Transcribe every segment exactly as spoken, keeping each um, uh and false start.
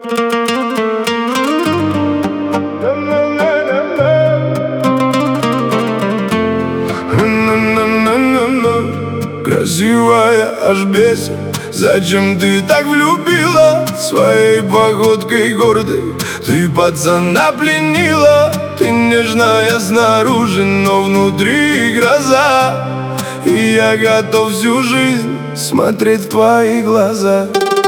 Красивая, аж бесит. Зачем ты так влюбила? Своей походкой гордой ты пацана пленила. Ты нежная снаружи, но внутри гроза. И я готов всю жизнь смотреть в твои глаза.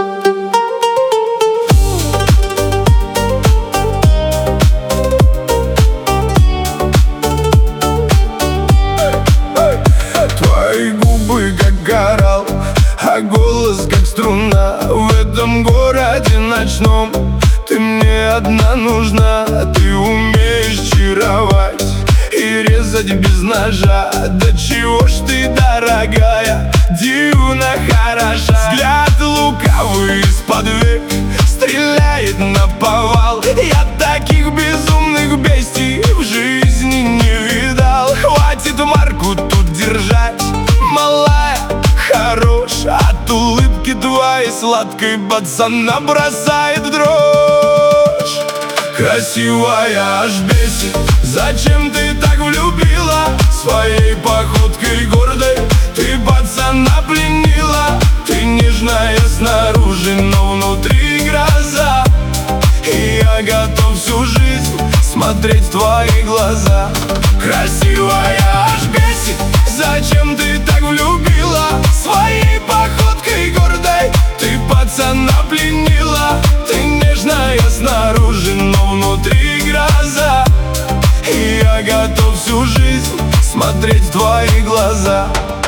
Твои губы как коралл, а голос как струна. В этом городе ночном ты мне одна нужна. Ты умеешь чаровать и резать без ножа. Да чего ж ты, дорогая, дивно хороша. Взгляд лукавый из-под век стреляет наповал. Я таких безумных бестий в жизни не видал. Хватит марку тут держать, малая, хорош. От улыбки твоей сладкой пацана бросает в дрожь. Красивая, аж бесит. Зачем ты так влюбила? Своей походкой гордой ты пацана пленила. Ты нежная снаружи, но внутри гроза. И я готов всю жизнь смотреть в твои глаза. Красивая, аж бесит. Зачем ты так влюбила? Своей походкой гордой ты пацана пленила. Ты нежная снаружи, но внутри гроза. И я готов всю жизнь смотреть в твои глаза.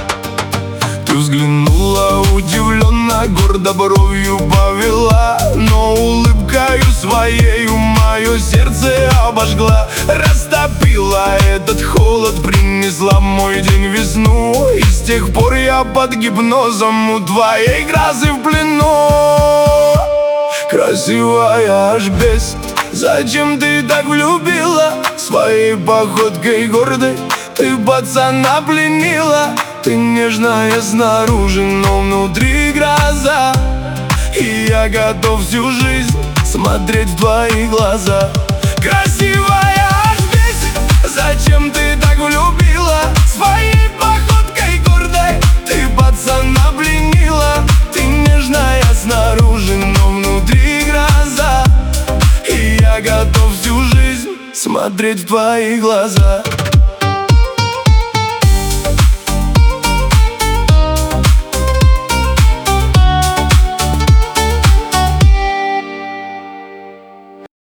Ты взглянула удивленно, гордо бровью повела, но улыбкою своею мое сердце обожгла. Растопила этот холод, принесла в мой день весну. И с тех пор я под гипнозом у твоей грозы в плену. Красивая, аж бесит. Зачем ты так влюбила? Своей походкой гордой ты пацана пленила. Ты нежная снаружи, но внутри гроза. И я готов всю жизнь смотреть в твои глаза. Красивая, аж бесит. Зачем ты так влюбила? Своей походкой гордой ты пацана пленила. Ты нежная снаружи, но внутри гроза. И я готов всю жизнь смотреть в твои глаза.